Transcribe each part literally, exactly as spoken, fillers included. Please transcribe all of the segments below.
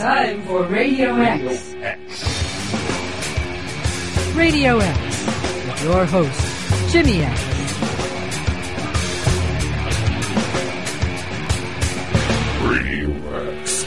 time for Radio X. Radio X with your host, Jimmy X. Radio X.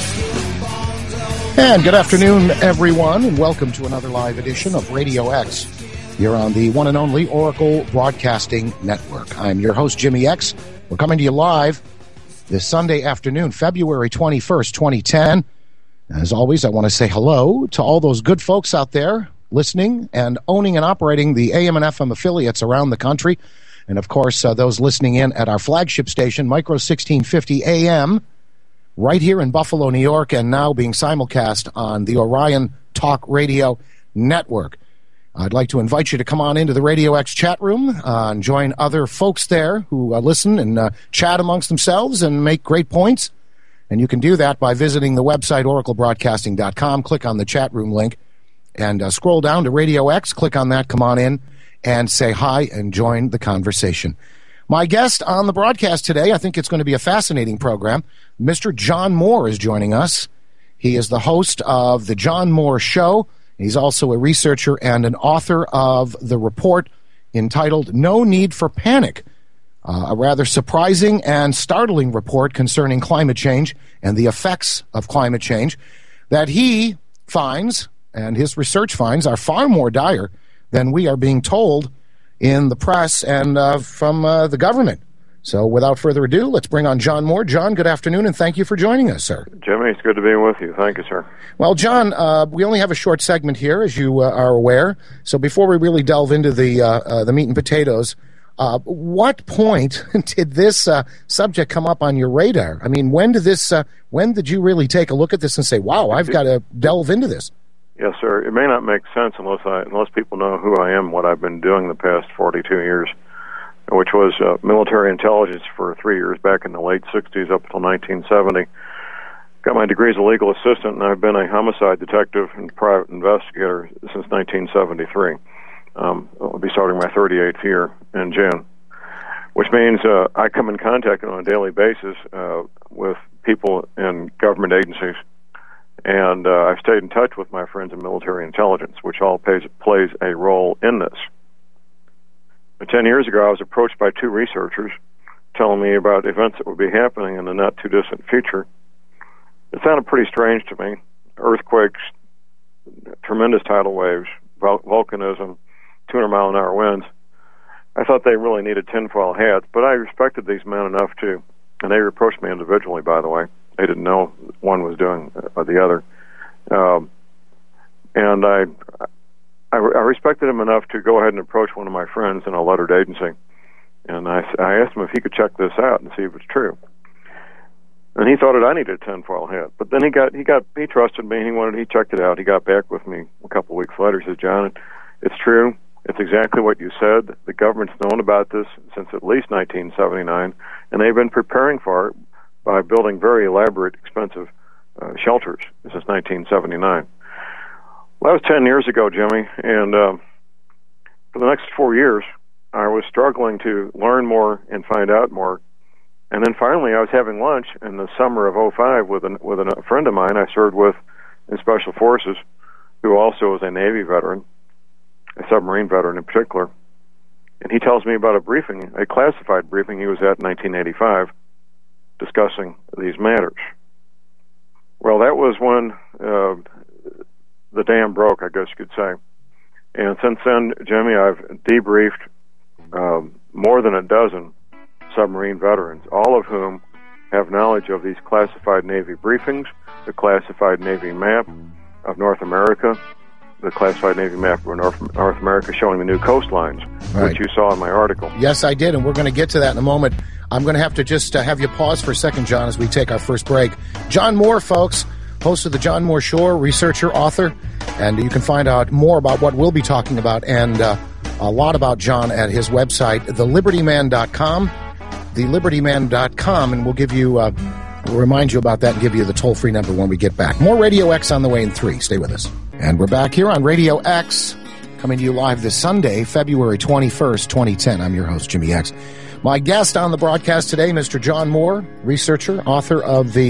And good afternoon, everyone, and welcome to another live edition of Radio X here on the one and only Oracle Broadcasting Network. I'm your host, Jimmy X. We're coming to you live this Sunday afternoon, February twenty-first, twenty ten. As always, I want to say hello to all those good folks out there listening and owning and operating the A M and F M affiliates around the country. And, of course, uh, those listening in at our flagship station, Micro sixteen fifty A M, right here in Buffalo, New York, and now being simulcast on the Orion Talk Radio Network. I'd like to invite you to come on into the Radio X chat room uh, and join other folks there who uh, listen and uh, chat amongst themselves and make great points. And you can do that by visiting the website oracle broadcasting dot com. Click on the chat room link and uh, scroll down to Radio X. Click on that, come on in, and say hi and join the conversation. My guest on the broadcast today, I think it's going to be a fascinating program. Mister John Moore is joining us. He is the host of The John Moore Show. He's also a researcher and an author of the report entitled No Need for Panic, uh, a rather surprising and startling report concerning climate change and the effects of climate change that he finds, and his research finds, are far more dire than we are being told in the press and uh, from uh, the government. So without further ado, let's bring on John Moore. John, good afternoon, and thank you for joining us, sir. Jimmy, it's good to be with you. Thank you, sir. Well, John, uh, we only have a short segment here, as you uh, are aware. So before we really delve into the uh, uh, the meat and potatoes, uh, what point did this uh, subject come up on your radar? I mean, when did this? Uh, when did you really take a look at this and say, "Wow, I've got to delve into this"? Yes, sir. It may not make sense unless I unless people know who I am, what I've been doing the past forty-two years. Which was uh, military intelligence for three years back in the late sixties up until nineteen seventy. Got my degree as a legal assistant, and I've been a homicide detective and private investigator since nineteen seventy-three. Um, I'll be starting my thirty-eighth year in June, which means uh, I come in contact on a daily basis uh, with people in government agencies, and uh, I've stayed in touch with my friends in military intelligence, which all plays, plays a role in this. Ten years ago, I was approached by two researchers telling me about events that would be happening in the not-too-distant future. It sounded pretty strange to me. Earthquakes, tremendous tidal waves, vol- volcanism, two hundred mile an hour winds. I thought they really needed tinfoil hats, but I respected these men enough to, and they approached me individually, by the way. They didn't know one was doing uh, the other. Um, and I... I, I respected him enough to go ahead and approach one of my friends in a lettered agency, and I, I asked him if he could check this out and see if it's true. And he thought that I needed a tinfoil hat, but then he got he got he trusted me. He wanted he checked it out. He got back with me a couple of weeks later. He says, "John, it's true. It's exactly what you said. The government's known about this since at least nineteen seventy-nine, and they've been preparing for it by building very elaborate, expensive uh, shelters since nineteen seventy-nine." Well, that was ten years ago, Jimmy, and uh, for the next four years, I was struggling to learn more and find out more. And then finally, I was having lunch in the summer of oh five with, an, with a friend of mine I served with in Special Forces, who also was a Navy veteran, a submarine veteran in particular. And he tells me about a briefing, a classified briefing he was at in nineteen eighty-five, discussing these matters. Well, that was when... Uh, the dam broke, I guess you could say. And since then, Jimmy, I've debriefed um, more than a dozen submarine veterans, all of whom have knowledge of these classified Navy briefings, the classified Navy map of North America, the classified Navy map of North, North America showing the new coastlines, right, which you saw in my article. Yes, I did, and we're going to get to that in a moment. I'm going to have to just uh, have you pause for a second, John, as we take our first break. John Moore, folks, host of The John Moore Show, researcher, author, and you can find out more about what we'll be talking about and uh, a lot about John at his website, the liberty man dot com, the liberty man dot com, and we'll give you, uh, we'll remind you about that and give you the toll-free number when we get back. More Radio X on the way in three. Stay with us. And we're back here on Radio X, coming to you live this Sunday, February twenty-first, twenty ten. I'm your host, Jimmy X. My guest on the broadcast today, Mister John Moore, researcher, author of the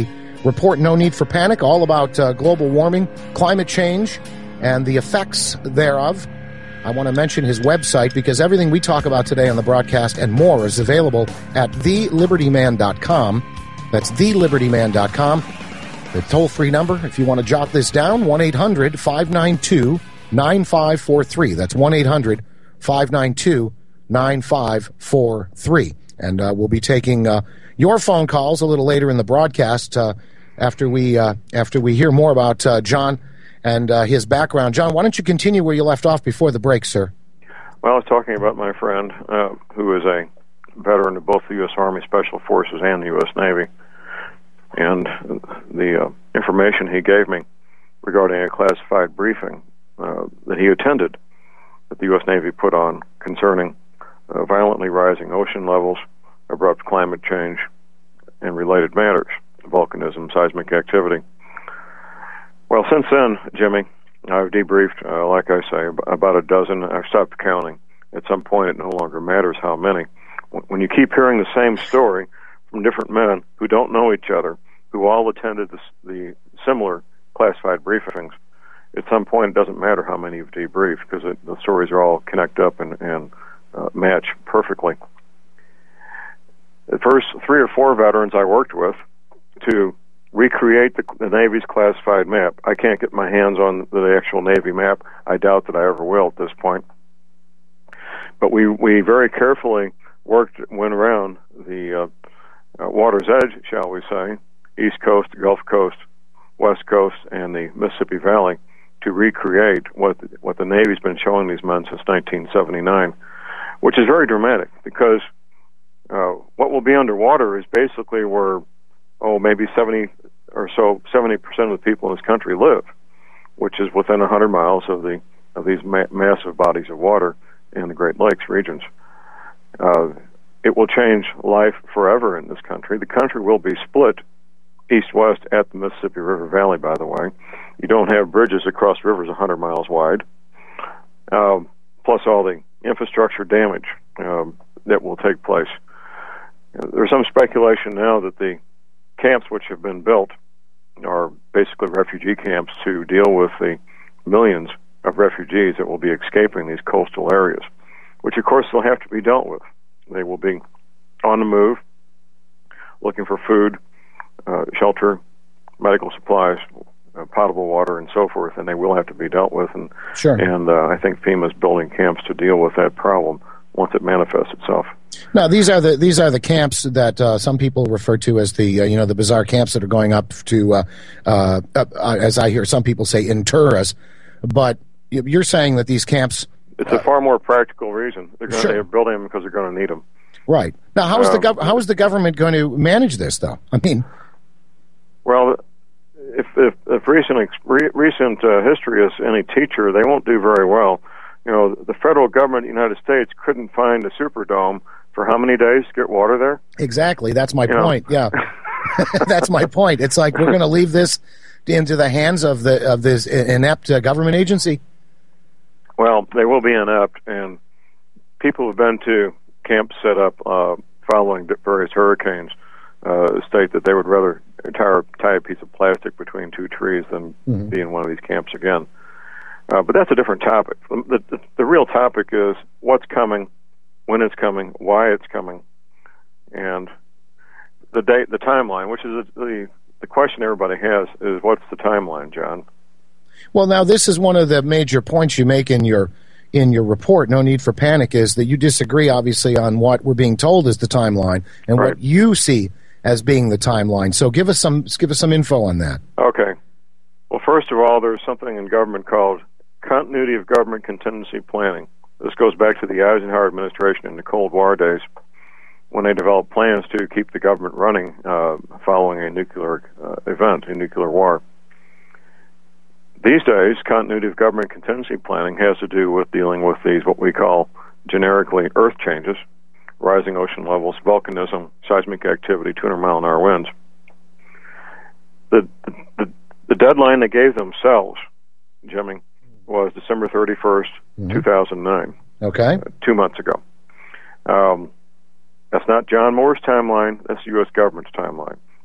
report No Need for Panic, all about uh, global warming, climate change, and the effects thereof. I want to mention his website because everything we talk about today on the broadcast and more is available at the liberty man dot com. That's the liberty man dot com. The toll-free number, if you want to jot this down, one eight hundred five nine two nine five four three. That's one eight hundred five nine two nine five four three. And uh, we'll be taking uh, your phone calls a little later in the broadcast uh, after we uh, after we hear more about uh, John and uh, his background. John, why don't you continue where you left off before the break, sir? Well, I was talking about my friend uh, who is a veteran of both the U S Army Special Forces and the U S Navy. And the uh, information he gave me regarding a classified briefing uh, that he attended that the U S Navy put on concerning uh, violently rising ocean levels, abrupt climate change, and related matters, volcanism, seismic activity. Well, since then, Jimmy, I've debriefed, uh, like I say, about a dozen. I've stopped counting. At some point, it no longer matters how many. When you keep hearing the same story from different men who don't know each other, who all attended the, the similar classified briefings, at some point it doesn't matter how many you've debriefed because the stories are all connect up and, and uh, match perfectly. The first three or four veterans I worked with to recreate the, the Navy's classified map. I can't get my hands on the actual Navy map. I doubt that I ever will at this point. But we, we very carefully worked, went around the uh, uh, water's edge, shall we say, East Coast, Gulf Coast, West Coast, and the Mississippi Valley to recreate what what the Navy's been showing these men since nineteen seventy-nine, which is very dramatic because uh, what will be underwater is basically where, oh, maybe seventy or so, seventy percent of the people in this country live, which is within one hundred miles of the of these ma- massive bodies of water in the Great Lakes regions. Uh, it will change life forever in this country. The country will be split east-west at the Mississippi River Valley, by the way. You don't have bridges across rivers one hundred miles wide, um, plus all the infrastructure damage um, that will take place. Uh, there's some speculation now that the camps which have been built are basically refugee camps to deal with the millions of refugees that will be escaping these coastal areas, which of course will have to be dealt with. They will be on the move, looking for food, uh, shelter, medical supplies, uh, potable water, and so forth, and they will have to be dealt with. And, sure. and uh, I think FEMA's building camps to deal with that problem once it manifests itself. Now, these are the these are the camps that uh, some people refer to as the uh, you know the bizarre camps that are going up to, uh, uh, uh, as I hear some people say, inter us. But you're saying that these camps. It's a far more practical reason. They're, gonna, sure. they're building them because they're going to need them. Right. Now, how is um, the gov- how is the government going to manage this, though? I mean, well, if if, if recent re- recent uh, history is any teacher, they won't do very well. You know, the federal government of the United States couldn't find a Superdome for how many days to get water there? Exactly. That's my you point. Know. Yeah, that's my point. It's like we're going to leave this into the hands of the of this inept uh, government agency. Well, they will be inept, and people who've been to camps set up uh, following various hurricanes uh, state that they would rather tie, tie a piece of plastic between two trees than mm-hmm. be in one of these camps again. Uh, but that's a different topic. The, the, the real topic is what's coming, when it's coming, why it's coming, and the date, the timeline, which is the the question everybody has is what's the timeline, John? Well, now this is one of the major points you make in your in your report. No Need for Panic is that you disagree, obviously, on what we're being told is the timeline and right. what you see as being the timeline. So give us some give us some info on that. Okay. Well, first of all, there's something in government called continuity of government contingency planning. This goes back to the Eisenhower administration in the Cold War days when they developed plans to keep the government running uh, following a nuclear uh, event, a nuclear war. These days, continuity of government contingency planning has to do with dealing with these, what we call generically earth changes, rising ocean levels, volcanism, seismic activity, two hundred mile an hour winds. The, the, the deadline they gave themselves, Jimmy, was December thirty-first, mm-hmm. two thousand nine. Okay. Uh, two months ago. Um, that's not John Moore's timeline. That's the U S government's timeline.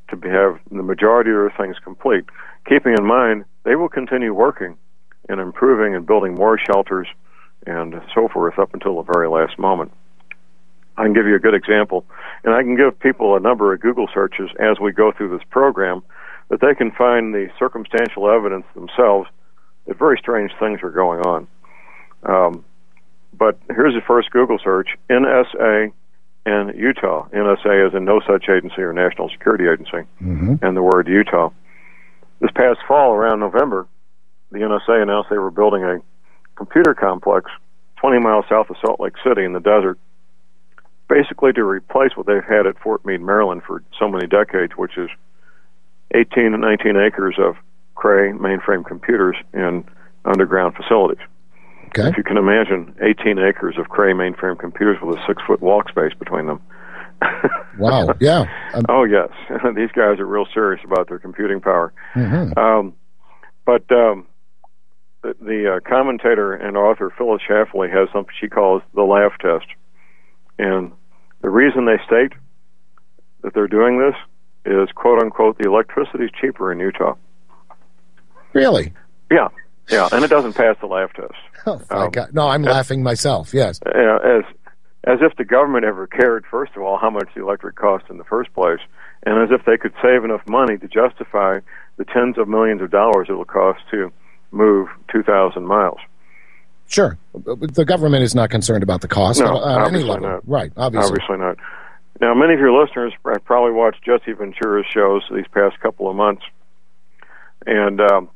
to be, have the majority of their things complete, keeping in mind they will continue working and improving and building more shelters and so forth up until the very last moment. I can give you a good example, and I can give people a number of Google searches as we go through this program that they can find the circumstantial evidence themselves that very strange things are going on. Um, but here's the first Google search, N S A and Utah. N S A is in no such agency or national security agency, mm-hmm. and the word Utah. This past fall, around November, the N S A announced they were building a computer complex twenty miles south of Salt Lake City in the desert, basically to replace what they've had at Fort Meade, Maryland for so many decades, which is eighteen to nineteen acres of Cray mainframe computers in underground facilities. Okay. If you can imagine eighteen acres of Cray mainframe computers with a six-foot walk space between them. Wow, yeah. Um, oh, yes. These guys are real serious about their computing power. Mm-hmm. Um, but um, the, the uh, commentator and author Phyllis Schlafly has something she calls the laugh test. And the reason they state that they're doing this is, quote-unquote, the electricity is cheaper in Utah. Really? Yeah, yeah, and it doesn't pass the laugh test. Oh, my um, God. No, I'm as, laughing myself, yes. Uh, as as if the government ever cared, first of all, how much the electric cost in the first place, and as if they could save enough money to justify the tens of millions of dollars it will cost to move two thousand miles. Sure. The government is not concerned about the cost no, at any obviously level. Not. Right, obviously. Obviously not. Now, many of your listeners have probably watched Jesse Ventura's shows these past couple of months, and um,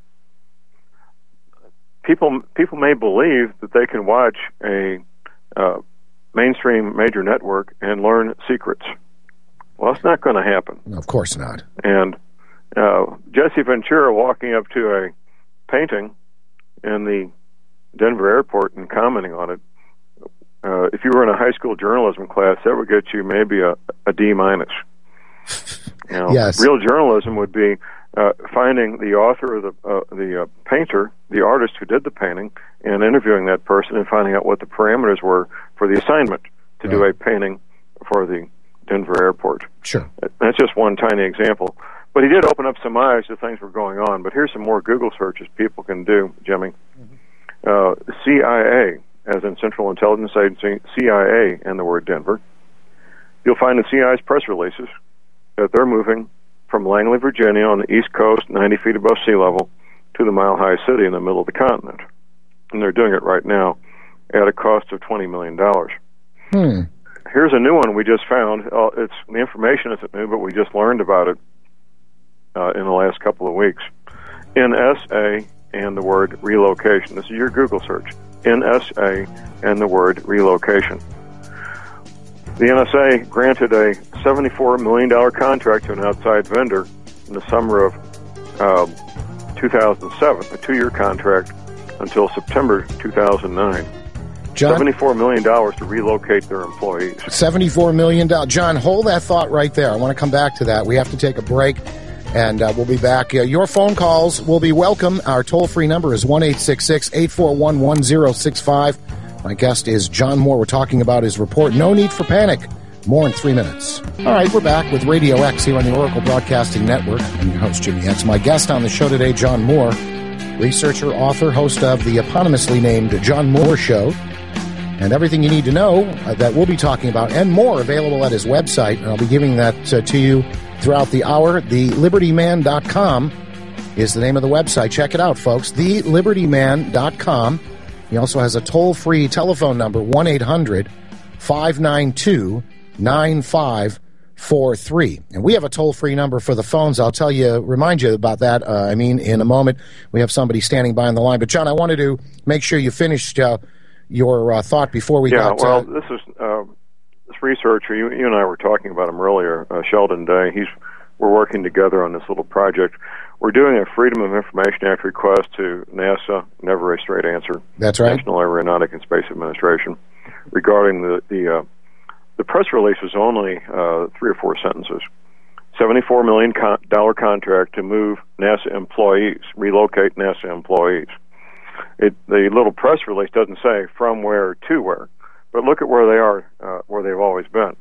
people people may believe that they can watch a uh, mainstream major network and learn secrets. Well, it's not going to happen. No, of course not. And uh, Jesse Ventura walking up to a painting in the Denver airport and commenting on it, uh, if you were in a high school journalism class, that would get you maybe a, a D minus. You know, yes. Real journalism would be uh, finding the author of the uh, the uh, painter, the artist who did the painting, and interviewing that person and finding out what the parameters were for the assignment to right. do a painting for the Denver airport. Sure. That's just one tiny example. But he did open up some eyes to things were going on. But here's some more Google searches people can do, Jimmy. Mm-hmm. Uh, C I A, as in Central Intelligence Agency, C I A, and the word Denver. You'll find the C I A's press releases that they're moving from Langley, Virginia, on the East Coast, ninety feet above sea level, to the Mile High City in the middle of the continent. And they're doing it right now at a cost of twenty million dollars. Hmm. Here's a new one we just found. Uh, it's the information isn't new, but we just learned about it uh, in the last couple of weeks. N S A and the word relocation. This is your Google search. N S A and the word relocation. The N S A granted a seventy-four million dollars contract to an outside vendor in the summer of um, two thousand seven, a two-year contract until September two thousand nine. John, seventy-four million dollars to relocate their employees. seventy-four million dollars. John, hold that thought right there. I want to come back to that. We have to take a break, and uh, we'll be back. Uh, your phone calls will be welcome. Our toll-free number is one eight six six, eight four one, one zero six five. My guest is John Moore. We're talking about his report, No Need for Panic. More in three minutes. All right, we're back with Radio X here on the Oracle Broadcasting Network. I'm your host, Jimmy X. My guest on the show today, John Moore, researcher, author, host of the eponymously named John Moore Show. And everything you need to know uh, that we'll be talking about and more available at his website. And I'll be giving that uh, to you throughout the hour. the liberty man dot com is the name of the website. Check it out, folks. the liberty man dot com. He also has a toll-free telephone number, one eight hundred, five nine two, nine five four three. And we have a toll-free number for the phones. I'll tell you, remind you about that, uh, I mean, in a moment. We have somebody standing by on the line. But, John, I wanted to make sure you finished uh, your uh, thought before we yeah, got... Yeah, well, uh, this is... Uh, this researcher, you, you and I were talking about him earlier, uh, Sheldon Day, he's we're working together on this little project. We're doing a Freedom of Information Act request to NASA, never a straight answer. That's right. National Aeronautic and Space Administration, regarding the the, uh, the press release was only uh, three or four sentences. seventy-four million dollars con- contract to move NASA employees, relocate NASA employees. It, the little press release doesn't say from where to where, but look at where they are, uh, where they've always been.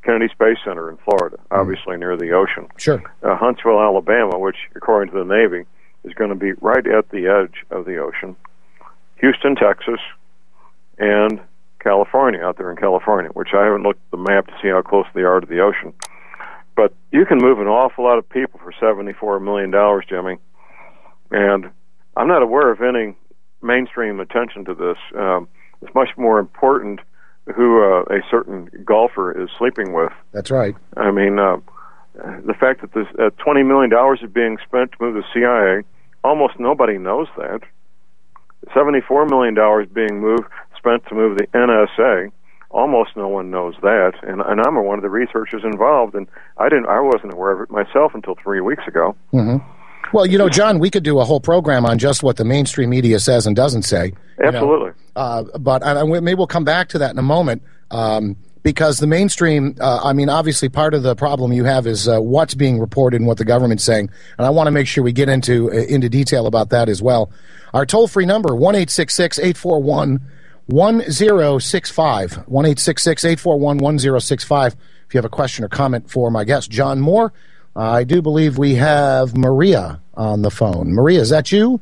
Kennedy Space Center in Florida, obviously mm. near the ocean. Sure. Uh, Huntsville, Alabama, which, according to the Navy, is going to be right at the edge of the ocean. Houston, Texas, and California, out there in California, which I haven't looked at the map to see how close they are to the ocean. But you can move an awful lot of people for seventy-four million dollars, Jimmy. And I'm not aware of any mainstream attention to this. Um, it's much more important who uh, a certain golfer is sleeping with. That's right. I mean, uh, the fact that this uh, twenty million dollars is being spent to move the C I A, almost nobody knows that. seventy-four million dollars being moved, spent to move the N S A, almost no one knows that. And, and I'm one of the researchers involved, and I didn't, I wasn't aware of it myself until three weeks ago. Mm-hmm. Well, you know, John, we could do a whole program on just what the mainstream media says and doesn't say. Absolutely. You know? uh, but I, maybe we'll come back to that in a moment, um, because the mainstream, uh, I mean, obviously part of the problem you have is uh, what's being reported and what the government's saying. And I want to make sure we get into uh, into detail about that as well. Our toll-free number, one eight six six, eight four one, one zero six five, one eight six six, eight four one, one zero six five. If you have a question or comment for my guest, John Moore. Uh, I do believe we have Maria on the phone. Maria, is that you?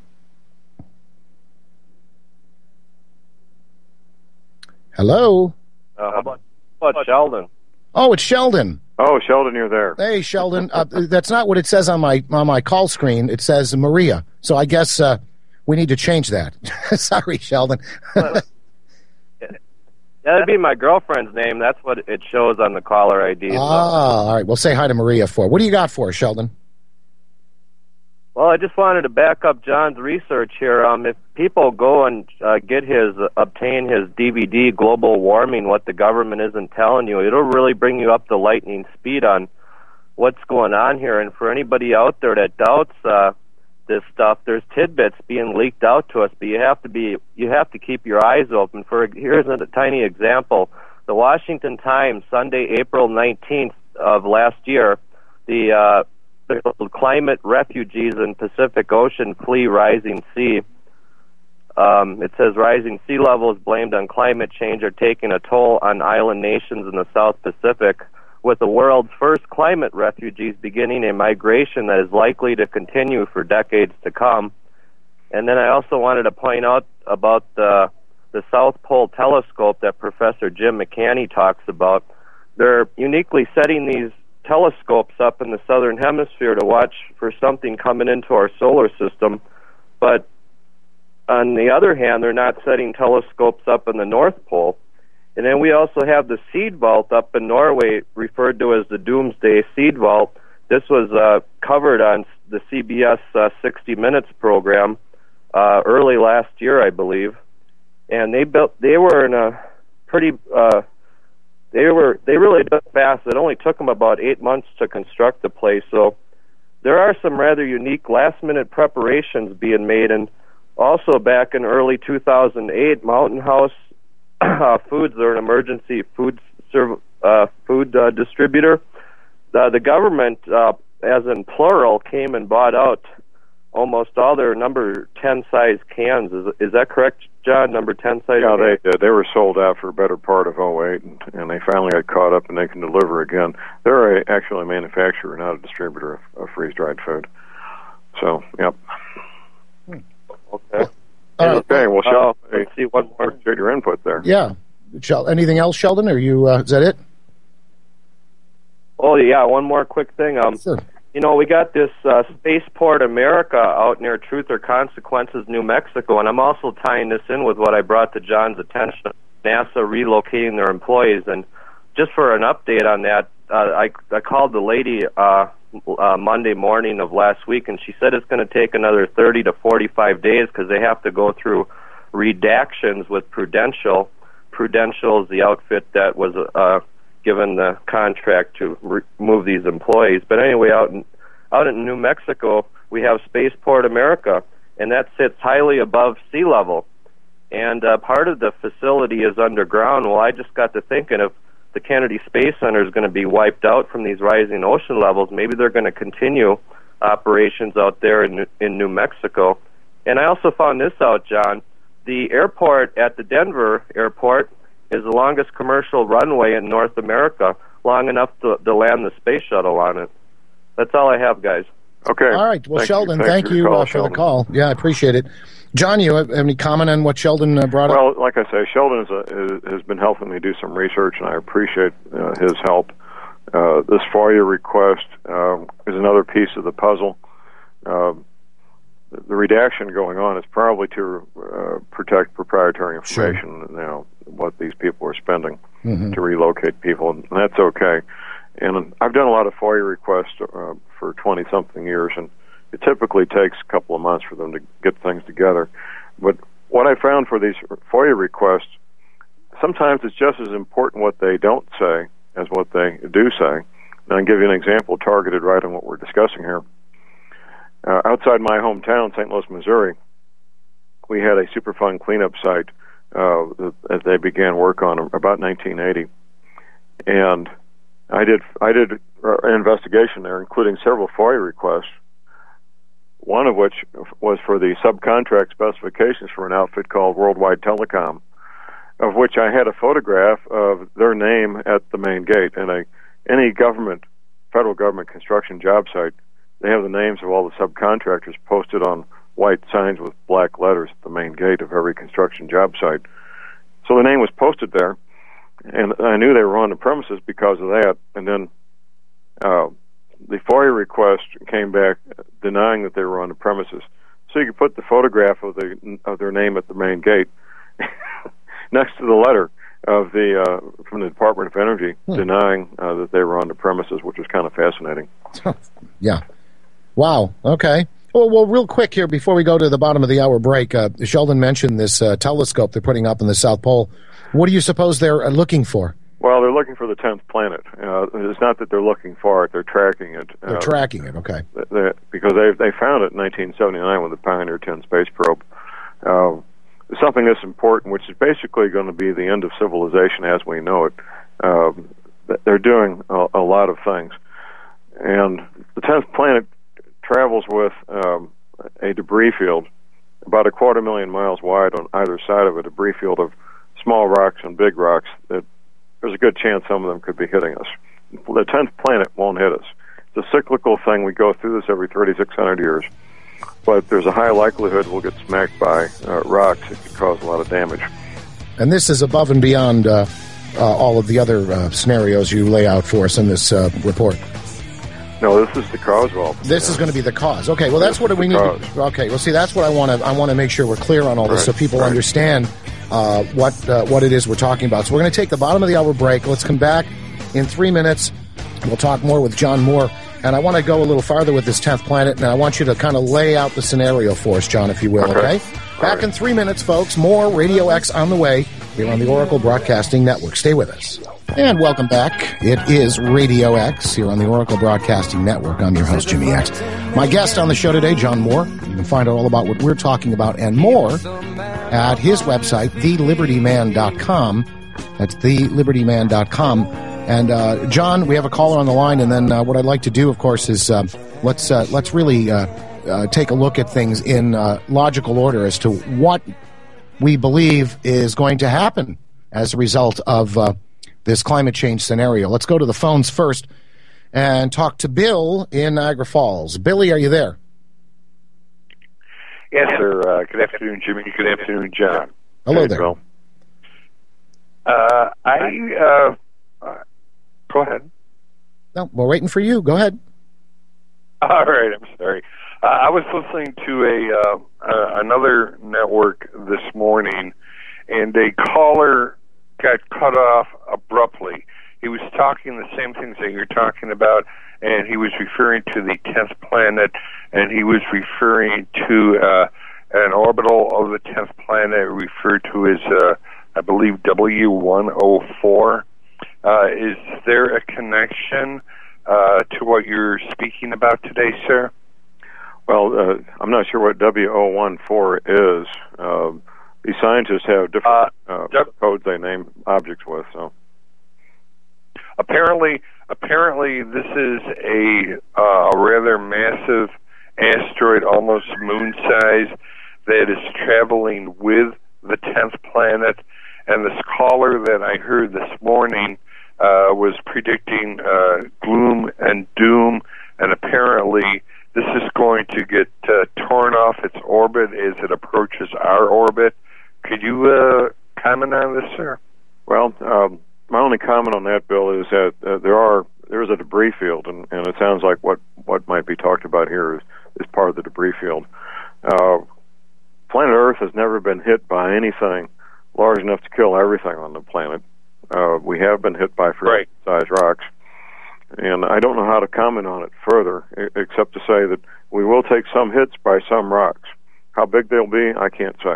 Hello? Uh, how about, how about Sheldon? Oh, it's Sheldon. Oh, Sheldon, you're there. Hey, Sheldon. Uh, that's not what it says on my on my call screen. It says Maria. So I guess uh, we need to change that. Sorry, Sheldon. That'd be my girlfriend's name. That's what it shows on the caller I D. Ah, all right. Well, say hi to Maria for. What do you got for us, Sheldon? Well, I just wanted to back up John's research here. Um, if people go and uh, get his, uh, obtain his D V D, Global Warming, What the Government Isn't Telling You, it'll really bring you up to lightning speed on what's going on here. And for anybody out there that doubts uh, this stuff, there's tidbits being leaked out to us, but you have to be, you have to keep your eyes open. For here's a tiny example: the Washington Times, Sunday, April nineteenth of last year, the uh, climate refugees in Pacific Ocean flee rising sea. Um, it says rising sea levels blamed on climate change are taking a toll on island nations in the South Pacific, with the world's first climate refugees beginning a migration that is likely to continue for decades to come. And then I also wanted to point out about the, the South Pole Telescope that Professor Jim McCanney talks about. They're uniquely setting these telescopes up in the southern hemisphere to watch for something coming into our solar system, but on the other hand, they're not setting telescopes up in the North Pole. And then we also have the Seed Vault up in Norway, referred to as the Doomsday Seed Vault. This was uh, covered on the C B S uh, sixty minutes program uh, early last year, I believe. And they built, they were in a pretty, uh, they were, they really did it fast. It only took them about eight months to construct the place. So there are some rather unique last-minute preparations being made. And also back in early two thousand eight, Mountain House uh, Foods, they're an emergency food serv- uh, food uh, distributor. Uh, the government, uh, as in plural, came and bought out almost all their number ten size cans. Is is that correct, John? Number ten size. Yeah, cans? they uh, they were sold out for a better part of oh eight, and, and they finally got caught up, and they can deliver again. They're a, actually a manufacturer, not a distributor of, of freeze dried food. So, yep. Okay. Uh, okay. Well, Sheldon, uh, let's see one more. Appreciate your input there. Yeah. Shel- anything else, Sheldon? Are you? Uh, is that it? Oh yeah, one more quick thing. Um, Sure. You know, we got this uh, Spaceport America out near Truth or Consequences, New Mexico, and I'm also tying this in with what I brought to John's attention, NASA relocating their employees. And just for an update on that, uh, I, I called the lady uh, uh, Monday morning of last week, and she said it's going to take another thirty to forty-five days because they have to go through redactions with Prudential. Prudential is the outfit that was uh, given the contract to re- move these employees. But anyway, out in out in New Mexico, we have Spaceport America, and that sits highly above sea level. And uh, part of the facility is underground. Well, I just got to thinking, if the Kennedy Space Center is going to be wiped out from these rising ocean levels, maybe they're going to continue operations out there in, in New Mexico. And I also found this out, John. The airport at the Denver airport is the longest commercial runway in North America, long enough to, to land the space shuttle on it. That's all I have, guys. Okay. All right. Well, thank Sheldon, you, thank for, you call, uh, for Sheldon. the call. Yeah, I appreciate it. John, you have any comment on what Sheldon uh, brought well, up? Well, like I say, Sheldon is a, has been helping me do some research, and I appreciate uh, his help. Uh, this FOIA request um, is another piece of the puzzle. Uh, the redaction going on is probably to uh, protect proprietary information, sure. you know, what these people are spending mm-hmm. to relocate people, and that's okay. And I've done a lot of FOIA requests uh, for twenty-something years, and it typically takes a couple of months for them to get things together. But what I found for these FOIA requests, sometimes it's just as important what they don't say as what they do say. And I'll give you an example targeted right on what we're discussing here. Uh, outside my hometown, Saint Louis, Missouri, we had a Superfund cleanup site uh, that they began work on about nineteen eighty. And I did I did an investigation there, including several FOIA requests, one of which was for the subcontract specifications for an outfit called Worldwide Telecom, of which I had a photograph of their name at the main gate. And a, any government, federal government construction job site, they have the names of all the subcontractors posted on white signs with black letters at the main gate of every construction job site. So the name was posted there, and I knew they were on the premises because of that. And then uh, the FOIA request came back denying that they were on the premises. So you could put the photograph of the of their name at the main gate next to the letter of the uh, from the Department of Energy hmm. denying uh, that they were on the premises, which was kind of fascinating. Yeah. Wow. Okay. Well, well, real quick here before we go to the bottom of the hour break, uh, Sheldon mentioned this uh, telescope they're putting up in the South Pole. What do you suppose they're uh, looking for? Well, they're looking for the tenth planet. Uh, it's not that they're looking for it; they're tracking it. They're uh, tracking it. Okay. They, because they they found it in nineteen seventy-nine with the Pioneer ten space probe. Uh, something that's important, which is basically going to be the end of civilization as we know it. Uh, they're doing a, a lot of things, and the tenth planet travels with um, a debris field about a quarter million miles wide on either side of a debris field of small rocks and big rocks that there's a good chance some of them could be hitting us. The tenth planet won't hit us. It's a cyclical thing. We go through this every thirty-six hundred years. But there's a high likelihood we'll get smacked by uh, rocks that could cause a lot of damage. And this is above and beyond uh, uh, all of the other uh, scenarios you lay out for us in this uh, report. No, this is the cause. Well, this yeah. is going to be the cause. Okay, well, that's this what we need. To, okay, well, see, that's what I want to. I want to make sure we're clear on all this, right. so people right. understand uh, what uh, what it is we're talking about. So we're going to take the bottom of the hour break. Let's come back in three minutes. We'll talk more with John Moore, and I want to go a little farther with this tenth planet, and I want you to kind of lay out the scenario for us, John, if you will. Okay. okay? Back right. in three minutes, folks. More Radio X on the way here on the Oracle Broadcasting Network. Stay with us. And welcome back. It is Radio X here on the Oracle Broadcasting Network. I'm your host, Jimmy X. My guest on the show today, John Moore. You can find out all about what we're talking about and more at his website, the liberty man dot com. That's the liberty man dot com. And, uh, John, we have a caller on the line, and then uh, what I'd like to do, of course, is uh, let's uh, let's really uh, uh, take a look at things in uh, logical order as to what we believe is going to happen as a result of uh, this climate change scenario. Let's go to the phones first and talk to Bill in Niagara Falls. Billy, are you there? Yes, sir. Uh, good afternoon, Jimmy. Good afternoon, John. Hello hey, there. Bill. Uh, I, uh, uh, go ahead. No, we're waiting for you. Go ahead. All right, I'm sorry. Uh, I was listening to a uh, uh, another network this morning, and a caller got cut off abruptly. He was talking the same things that you're talking about, and he was referring to the tenth planet, and he was referring to uh, an orbital of the tenth planet referred to as, uh, I believe, W one oh four. Uh, is there a connection uh, to what you're speaking about today, sir? Well, uh, I'm not sure what W zero one four is. Uh, the scientists have different uh, uh, yep. codes they name objects with. So apparently, apparently, this is a uh, a rather massive asteroid, almost moon-size, that is traveling with the tenth planet. And this caller that I heard this morning uh, was predicting uh, gloom and doom, and apparently this is going to get uh, torn off its orbit as it approaches our orbit. Could you uh, comment on this, sir? Well, um, my only comment on that, Bill, is that uh, there are there is a debris field, and, and it sounds like what, what might be talked about here is, is part of the debris field. Uh, planet Earth has never been hit by anything large enough to kill everything on the planet. Uh, we have been hit by fairly-sized rocks, and I don't know how to comment on it further, except to say that we will take some hits by some rocks. How big they'll be, I can't say.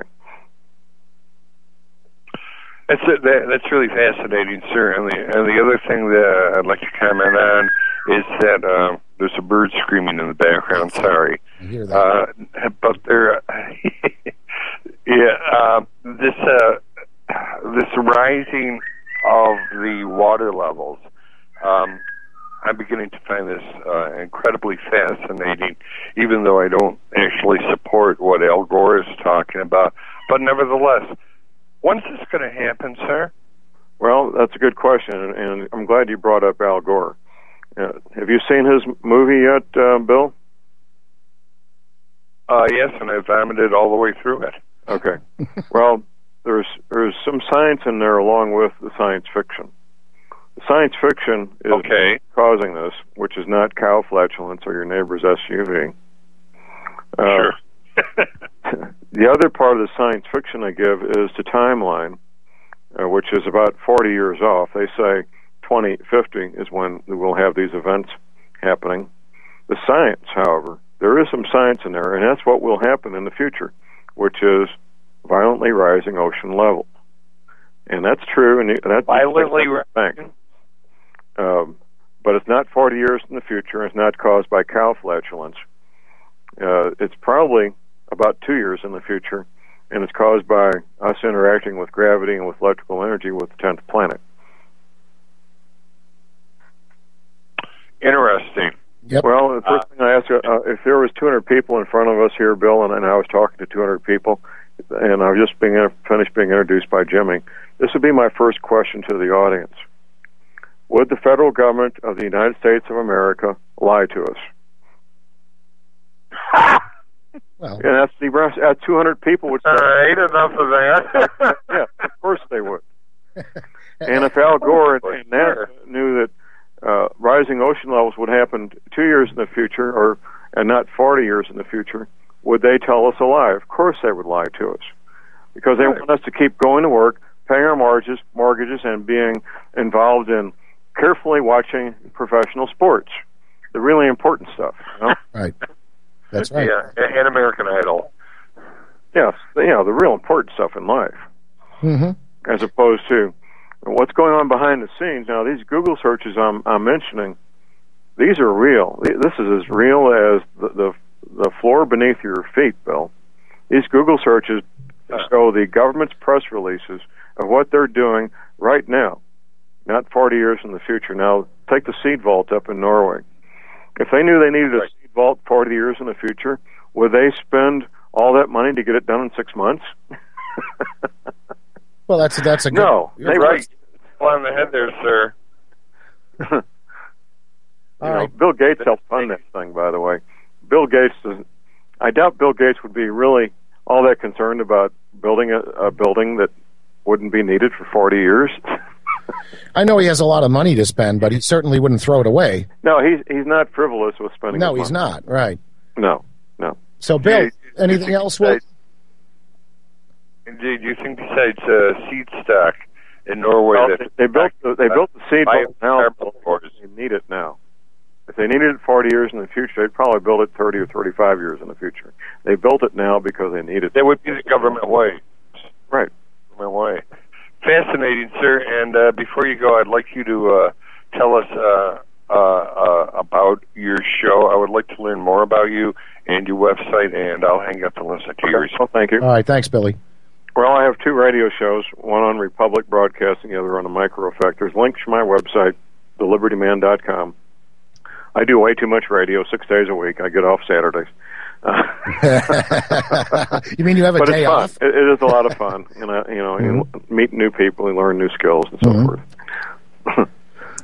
That's that, that's really fascinating, sir. And the, and the other thing that I'd like to comment on is that uh, there's a bird screaming in the background. Sorry, I hear that. Uh, but there, yeah, uh, this uh, this rising of the water levels. Um, I'm beginning to find this uh, incredibly fascinating, even though I don't actually support what Al Gore is talking about. But nevertheless, when's this going to happen, sir? Well, that's a good question, and I'm glad you brought up Al Gore. Uh, have you seen his movie yet, uh, Bill? Uh, yes, and I vomited all the way through it. Okay. Well, there's there's some science in there along with the science fiction. The science fiction is okay. causing this, which is not cow flatulence or your neighbor's S U V. Uh, sure. The other part of the science fiction I give is the timeline, uh, which is about forty years off. They say twenty fifty is when we'll have these events happening. The science, however, there is some science in there, and that's what will happen in the future, which is violently rising ocean levels. And that's true, and that's violently rising. Um, but it's not forty years in the future. It's not caused by cow flatulence. Uh, it's probably about two years in the future, and it's caused by us interacting with gravity and with electrical energy with the tenth planet. Interesting. Yep. Well, the first uh, thing I ask you, uh, if there was two hundred people in front of us here, Bill, and, and I was talking to two hundred people, and I was just being finished being introduced by Jimmy, this would be my first question to the audience. Would the federal government of the United States of America lie to us? Well, and that's the rest. Uh, two hundred people would say, uh, ain't enough of that. Yeah, of course they would. And if Al Gore and, and NASA knew that uh, rising ocean levels would happen two years in the future, or and not forty years in the future, would they tell us a lie? Of course they would lie to us, because they want us to keep going to work, paying our mortgages, mortgages, and being involved in carefully watching professional sports, the really important stuff. You know? Right. That's right. Yeah, and American Idol. Yes, you know, the real important stuff in life, mm-hmm. as opposed to what's going on behind the scenes. Now, these Google searches I'm, I'm mentioning, these are real. This is as real as the, the the floor beneath your feet, Bill. These Google searches show the government's press releases of what they're doing right now, not forty years in the future. Now, take the seed vault up in Norway. If they knew they needed a seed vault forty years in the future, would they spend all that money to get it done in six months? Well, that's that's a good... No. They right. On the head there, sir. you All know, right. Bill Gates helped fund that thing, by the way. Bill Gates doesn't... I doubt Bill Gates would be really all that concerned about building a, a building that wouldn't be needed for forty years. I know he has a lot of money to spend, but he certainly wouldn't throw it away. No, he's he's not frivolous with spending. No, his he's money. not. Right. No, no. So, Bill, Yeah, anything else? Will... Indeed, you think besides uh, seed stock in Norway Well, that they built the, they built the seed vault now. Biodiesel- They need it now. If they needed it forty years in the future, they'd probably build it thirty or thirty-five years in the future. They built it now because they need it. That would be the government way. Right. Government way. Fascinating, sir. And uh, before you go, I'd like you to uh, tell us uh, uh, uh, about your show. I would like to learn more about you and your website, and I'll hang up and listen to yours. Well, thank you. All right. Thanks, Billy. Well, I have two radio shows, one on Republic Broadcasting, the other on the Micro Effect. There's links to my website, the liberty man dot com. I do way too much radio, six days a week. I get off Saturdays. Uh, You mean you have a but day it's fun. off? It, it is a lot of fun. And, uh, you know, Mm-hmm. you meet new people, you learn new skills and so Mm-hmm. forth.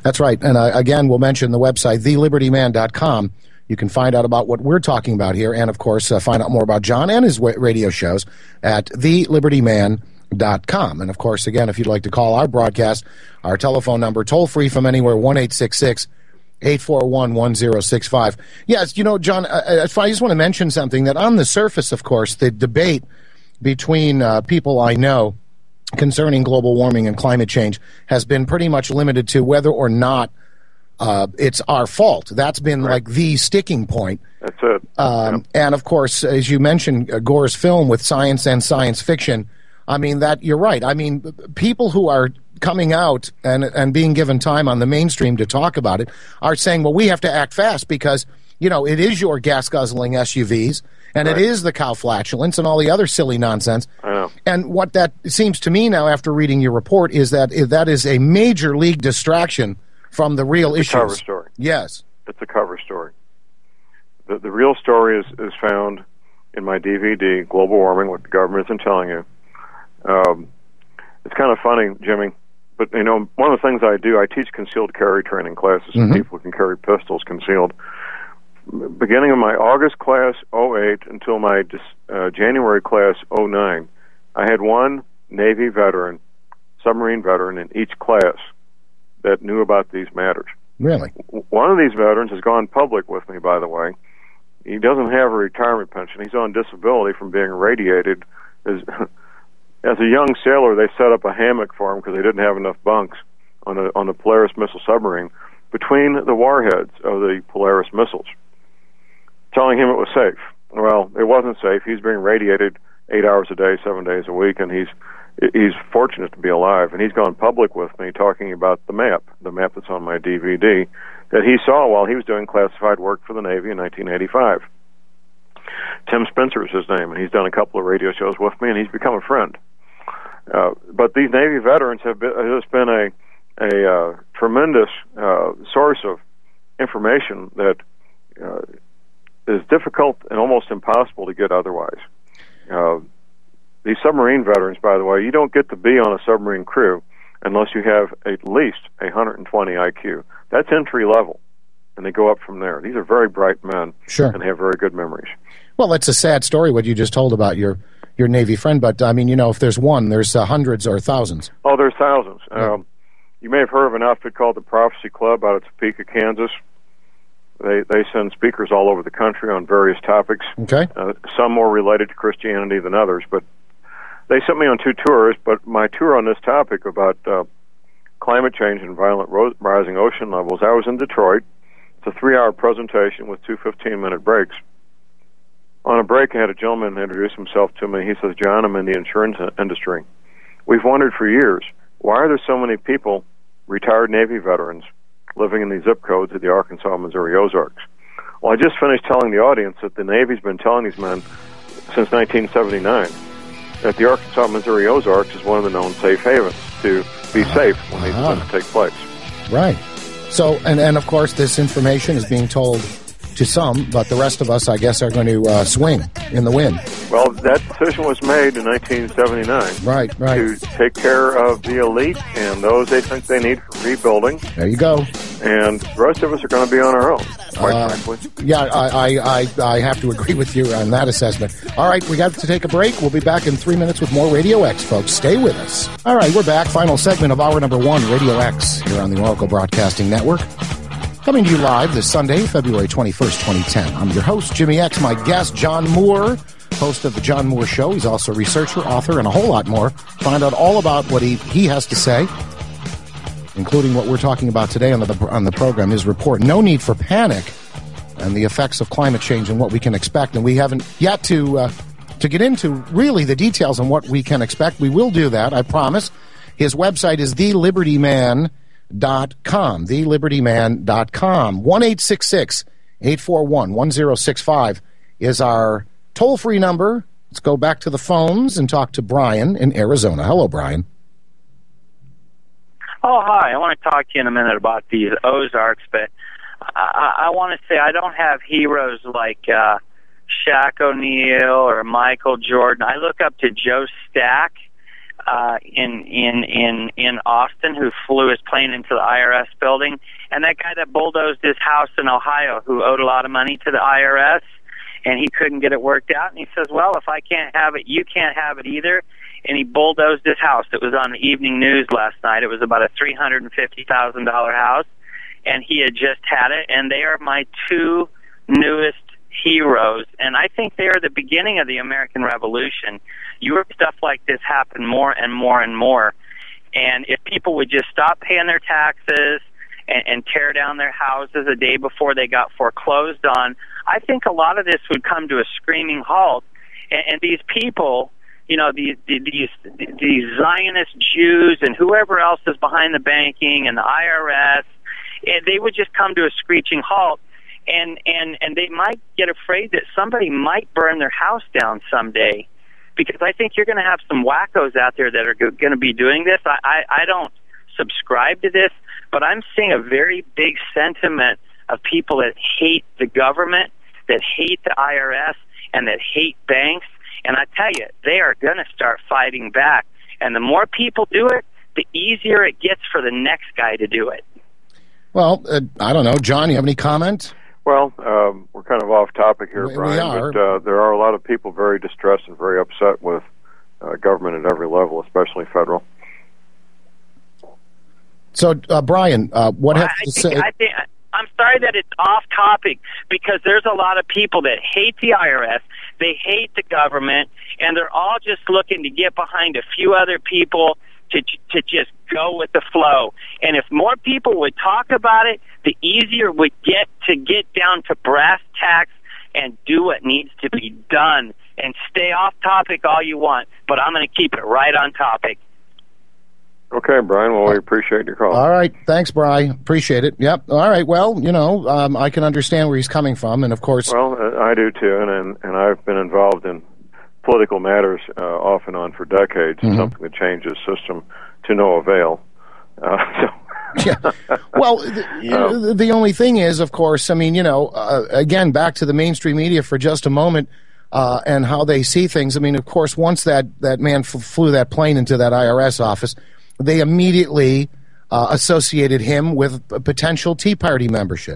That's right. And uh, again, we'll mention the website, the liberty man dot com. You can find out about what we're talking about here and, of course, uh, find out more about John and his w- radio shows at the liberty man dot com. And, of course, again, if you'd like to call our broadcast, our telephone number, toll-free from anywhere, one eight six six, eight four one, one zero six five. Yes, you know, John, I, I just want to mention something that on the surface, of course, the debate between uh, people I know concerning global warming and climate change has been pretty much limited to whether or not uh, it's our fault. That's been right. like the sticking point. That's it. Um, yeah. And, of course, as you mentioned, uh, Gore's film with science and science fiction, I mean, that you're right. I mean, people who are coming out and and being given time on the mainstream to talk about it are saying, well, we have to act fast because, you know, it is your gas-guzzling S U Vs, and right. it is the cow flatulence and all the other silly nonsense. I know. And what that seems to me now after reading your report is that that is a major league distraction from the real it's issues. a cover story. Yes. It's a cover story. The, the real story is, is found in my D V D, Global Warming, What the Government Isn't Telling You. Um, it's kind of funny, Jimmy, but, you know, one of the things I do, I teach concealed carry training classes, mm-hmm. so people can carry pistols concealed. Beginning of my August class, oh eight, until my uh, January class, oh nine, I had one Navy veteran, submarine veteran in each class that knew about these matters. Really? One of these veterans has gone public with me, by the way. He doesn't have a retirement pension. He's on disability from being irradiated. As, as a young sailor, they set up a hammock for him because they didn't have enough bunks on the on the Polaris missile submarine between the warheads of the Polaris missiles, telling him it was safe. Well, it wasn't safe. He's being radiated eight hours a day, seven days a week, and he's he's fortunate to be alive. And he's gone public with me talking about the map, the map that's on my D V D, that he saw while he was doing classified work for the Navy in nineteen eighty-five. Tim Spencer is his name, and he's done a couple of radio shows with me, and he's become a friend. Uh, but these Navy veterans have been, has been a a uh, tremendous uh, source of information that uh, is difficult and almost impossible to get otherwise. Uh, these submarine veterans, by the way, you don't get to be on a submarine crew unless you have at least a one hundred twenty I Q. That's entry level, and they go up from there. These are very bright men, sure. and they have very good memories. Well, it's a sad story what you just told about your, your Navy friend, but, I mean, you know, if there's one, there's uh, hundreds or thousands. Oh, there's thousands. Yeah. Um, you may have heard of an outfit called the Prophecy Club out of Topeka, Kansas. They they send speakers all over the country on various topics, okay. uh, some more related to Christianity than others, but they sent me on two tours, but my tour on this topic about uh, climate change and violent ro- rising ocean levels, I was in Detroit. It's a three-hour presentation with two fifteen-minute breaks. On a break, I had a gentleman introduce himself to me. He says, John, I'm in the insurance industry. We've wondered for years, why are there so many people, retired Navy veterans, living in these zip codes of the Arkansas, Missouri Ozarks? Well, I just finished telling the audience that the Navy's been telling these men since nineteen seventy-nine that the Arkansas, Missouri Ozarks is one of the known safe havens to be safe when these uh-huh. events take place. Right. So, and, and of course, this information is being told to some, but the rest of us, I guess, are going to uh, swing in the wind. Well, that decision was made in nineteen seventy-nine. Right, right. To take care of the elite and those they think they need for rebuilding. There you go. And the rest of us are going to be on our own, quite uh, frankly. Yeah, I, I, I, I have to agree with you on that assessment. All right, we got to take a break. We'll be back in three minutes with more Radio X, folks. Stay with us. All right, we're back. Final segment of hour number one, Radio X, here on the Oracle Broadcasting Network. Coming to you live this Sunday, February twenty-first, twenty ten. I'm your host, Jimmy X. My guest, John Moore, host of The John Moore Show. He's also a researcher, author, and a whole lot more. Find out all about what he, he has to say, including what we're talking about today on the, on the program, his report, No Need for Panic, and the effects of climate change and what we can expect. And we haven't yet to, uh, to get into really the details on what we can expect. We will do that, I promise. His website is the liberty man dot com, the liberty man dot com. one eight six six, eight four one, one zero six five is our toll-free number. Let's go back to the phones and talk to Brian in Arizona. Hello, Brian. Oh, hi. I want to talk to you in a minute about these Ozarks, but I, I want to say I don't have heroes like uh, Shaq O'Neal or Michael Jordan. I look up to Joe Stack. uh, in in in in Austin who flew his plane into the I R S building, and that guy that bulldozed his house in Ohio who owed a lot of money to the I R S, and he couldn't get it worked out, and he says, well, if I can't have it, you can't have it either. And he bulldozed his house. It was on the evening news last night. It was about a three hundred fifty thousand dollars house, and he had just had it, and they are my two newest heroes, and I think they are the beginning of the American Revolution. You heard stuff like this happen more and more and more, and if people would just stop paying their taxes and, and tear down their houses a day before they got foreclosed on, I think a lot of this would come to a screaming halt, and, and these people, you know, these, these these Zionist Jews and whoever else is behind the banking and the I R S, they would just come to a screeching halt. And, and, and they might get afraid that somebody might burn their house down someday, because I think you're going to have some wackos out there that are going to be doing this. I, I, I don't subscribe to this, but I'm seeing a very big sentiment of people that hate the government, that hate the I R S, and that hate banks. And I tell you, they are going to start fighting back. And the more people do it, the easier it gets for the next guy to do it. Well, uh, I don't know. John, you have any comment? Well, um, we're kind of off topic here, we, Brian, we are. but uh, there are a lot of people very distressed and very upset with uh, government at every level, especially federal. So, uh, Brian, uh, what well, have I to think, say? I think, I'm sorry that it's off topic, because there's a lot of people that hate the I R S, they hate the government, and they're all just looking to get behind a few other people to to just go with the flow. And if more people would talk about it, the easier it would get to get down to brass tacks and do what needs to be done. And stay off topic all you want, but I'm going to keep it right on topic. Okay, Brian. Well, we appreciate your call. All right. Thanks, Brian. Appreciate it. Yep. All right. Well, you know, um, I can understand where he's coming from, and of course... Well, uh, I do too, and, and and I've been involved in political matters uh, off and on for decades, mm-hmm. something that changes system to no avail. Uh, so. yeah. Well, the, you know, the only thing is, of course, I mean, you know, uh, again, back to the mainstream media for just a moment uh, and how they see things. I mean, of course, once that, that man f- flew that plane into that I R S office, they immediately uh, associated him with a potential Tea Party membership.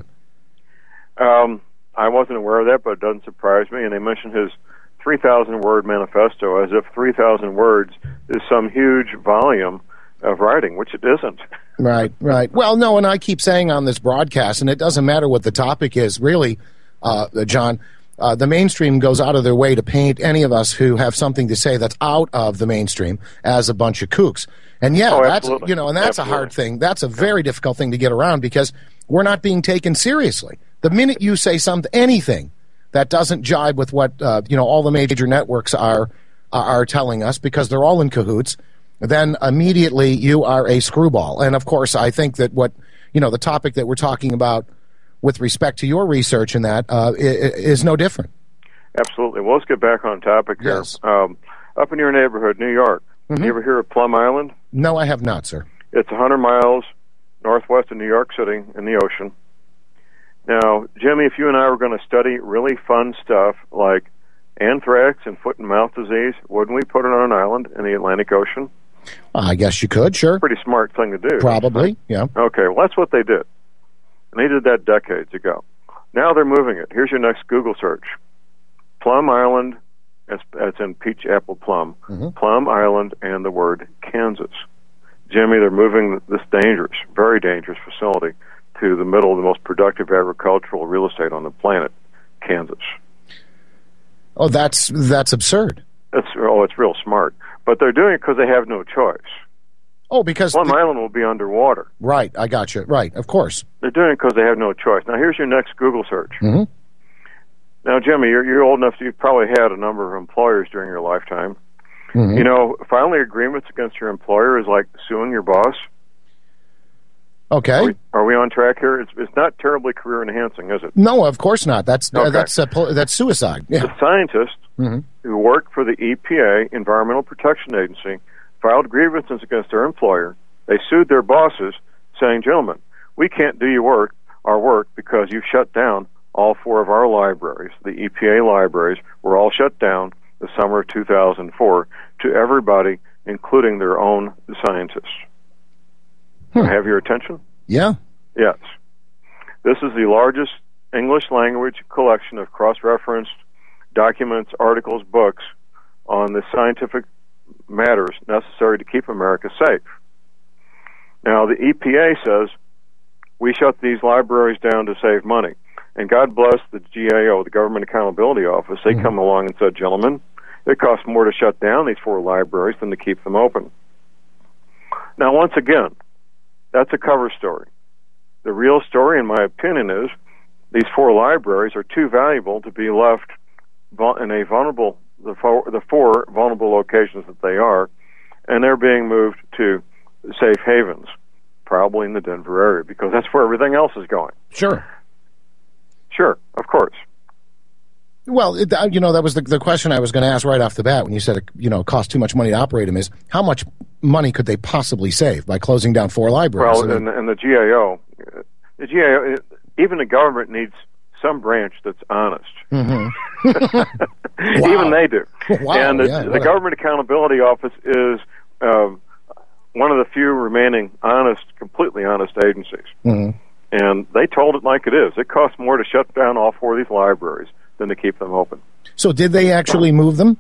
Um, I wasn't aware of that, but it doesn't surprise me. And they mentioned his three thousand word manifesto as if three thousand words is some huge volume of writing, which it isn't. Right, right. Well, no, and I keep saying on this broadcast, and it doesn't matter what the topic is, really, uh, John, uh, the mainstream goes out of their way to paint any of us who have something to say that's out of the mainstream as a bunch of kooks. And yeah, oh, that's, absolutely. you know, and that's absolutely. a hard thing. That's a very difficult thing to get around, because we're not being taken seriously. The minute you say something, anything that doesn't jibe with what, uh, you know, all the major networks are, are telling us, because they're all in cahoots, then immediately you are a screwball. And of course, I think that what, you know, the topic that we're talking about with respect to your research in that uh, is no different. Absolutely. Well, let's get back on topic here. Yes. Um, up in your neighborhood, New York, mm-hmm. you ever hear of Plum Island? No, I have not, sir. It's one hundred miles northwest of New York City in the ocean. Now, Jimmy, if you and I were going to study really fun stuff like anthrax and foot and mouth disease, wouldn't we put it on an island in the Atlantic Ocean? I guess you could, sure. Pretty smart thing to do. Probably, yeah. Okay, well, that's what they did. And they did that decades ago. Now they're moving it. Here's your next Google search. Plum Island, that's, that's in peach, apple, plum. Mm-hmm. Plum Island and the word Kansas. Jimmy, they're moving this dangerous, very dangerous facility to the middle of the most productive agricultural real estate on the planet, Kansas. Oh, that's that's absurd. It's, oh, it's real smart. But they're doing it because they have no choice. Oh, because... Plum the, Island will be underwater. Right, I got you. Right, of course. They're doing it because they have no choice. Now, here's your next Google search. Mm-hmm. Now, Jimmy, you're, you're old enough, you've probably had a number of employers during your lifetime. Mm-hmm. You know, filing agreements against your employer is like suing your boss. Okay. Are we, are we on track here? It's, it's not terribly career enhancing, is it? No, of course not. That's okay. uh, that's uh, that's suicide. Yeah. The scientists mm-hmm. who work for the E P A, Environmental Protection Agency, filed grievances against their employer. They sued their bosses, saying, "Gentlemen, we can't do your work, our work, because you've shut down all four of our libraries. The E P A libraries were all shut down the summer of two thousand four to everybody including their own scientists. Hmm. Have your attention? Yeah. Yes. This is the largest English language collection of cross-referenced documents, articles, books on the scientific matters necessary to keep America safe. Now, the E P A says we shut these libraries down to save money. And God bless the G A O, the Government Accountability Office. They mm-hmm. come along and said, gentlemen, it costs more to shut down these four libraries than to keep them open. Now, once again, that's a cover story. The real story, in my opinion, is these four libraries are too valuable to be left in a vulnerable, the four, the four vulnerable locations that they are, and they're being moved to safe havens, probably in the Denver area, because that's where everything else is going. Sure. Sure, of course. Well, it, you know, that was the, the question I was going to ask right off the bat when you said, it, you know, it costs too much money to operate them, is how much money could they possibly save by closing down four libraries? Well, and, and the G A O, the G A O, even the government needs some branch that's honest. Mm-hmm. Wow. Even they do. Wow, and the, yeah, the Government Accountability Office is um, one of the few remaining honest, completely honest agencies. Mm-hmm. And they told it like it is. It costs more to shut down all four of these libraries than to keep them open. So did they actually move them?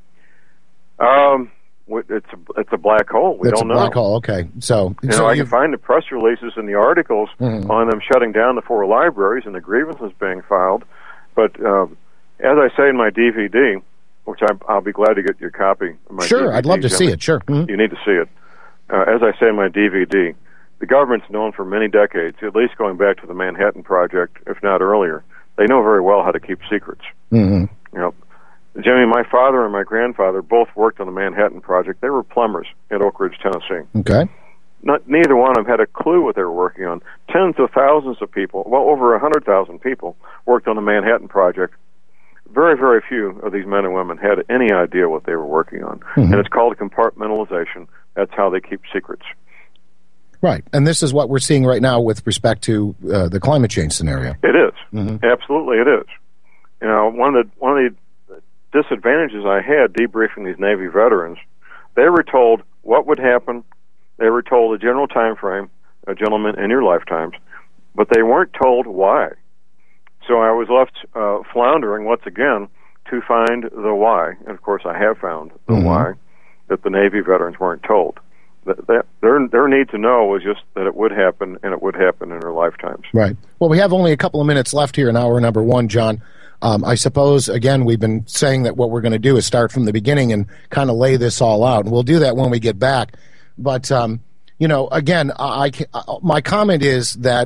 Um, it's a, it's a black hole. We it's don't know. It's a black hole, okay. So, you so know, I you... can find the press releases and the articles mm-hmm. on them shutting down the four libraries and the grievances being filed. But um, as I say in my D V D, which I, I'll be glad to get your copy of my Sure, D V D, I'd love to Jimmy. see it, sure. Mm-hmm. You need to see it. Uh, as I say in my D V D, the government's known for many decades, at least going back to the Manhattan Project, if not earlier. They know very well how to keep secrets. Mm-hmm. You know, Jimmy, my father and my grandfather both worked on the Manhattan Project. They were plumbers at Oak Ridge, Tennessee. Okay. Not, neither one of them had a clue what they were working on. Tens of thousands of people, well, over one hundred thousand people, worked on the Manhattan Project. Very, very few of these men and women had any idea what they were working on. Mm-hmm. And it's called compartmentalization. That's how they keep secrets. Right. And this is what we're seeing right now with respect to uh, the climate change scenario. It is. Mm-hmm. Absolutely it is. You know, one of the one of the disadvantages I had debriefing these Navy veterans, they were told what would happen. They were told a general time frame, uh, gentlemen, in your lifetimes, but they weren't told why. So I was left uh, floundering once again to find the why. And, of course, I have found the mm-hmm. why that the Navy veterans weren't told. That, that their their need to know was just that it would happen, and it would happen in their lifetimes. Right. Well, we have only a couple of minutes left here in hour number one, John. Um, I suppose, again, we've been saying that what we're going to do is start from the beginning and kind of lay this all out. And we'll do that when we get back. But, um, you know, again, I, I, my comment is that,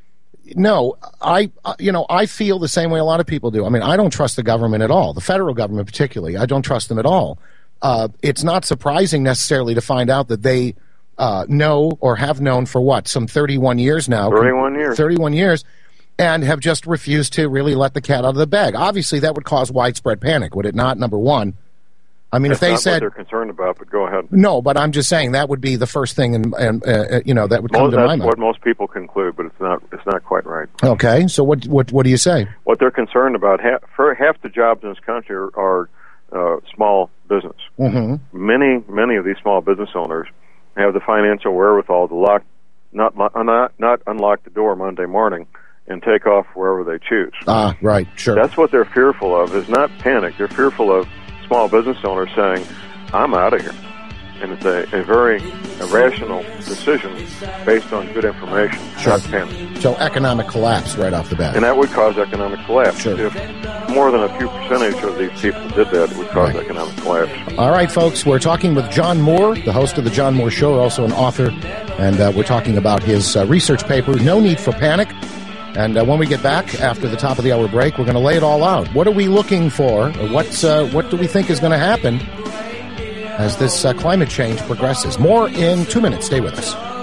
no, I, you know, I feel the same way a lot of people do. I mean, I don't trust the government at all, the federal government particularly. I don't trust them at all. Uh, it's not surprising necessarily to find out that they uh, know or have known for what, some thirty-one years now. thirty-one years. thirty-one years. And have just refused to really let the cat out of the bag. Obviously, that would cause widespread panic, would it not? Number one. I mean, That's if they not said what they're concerned about, but go ahead. No, but I'm just saying that would be the first thing, and, and uh, you know, that would come most, to that's my mind. What most people conclude, but it's not. It's not quite right. Okay, so what what what do you say? What they're concerned about, half, for half the jobs in this country are, are uh, small business. Mm-hmm. Many many of these small business owners have the financial wherewithal to lock, not not not unlock the door Monday morning and take off wherever they choose. Ah, right, sure. That's what they're fearful of, is not panic. They're fearful of small business owners saying, I'm out of here. And it's a, a very irrational decision based on good information, sure. not panic. So economic collapse right off the bat. And that would cause economic collapse. Sure. If more than a few percentage of these people did that, it would cause right. economic collapse. All right, folks, we're talking with John Moore, the host of The John Moore Show, also an author, and uh, we're talking about his uh, research paper, No Need for Panic. And uh, when we get back after the top of the hour break, we're going to lay it all out. What are we looking for? What's uh, what do we think is going to happen as this uh, climate change progresses? More in two minutes. Stay with us.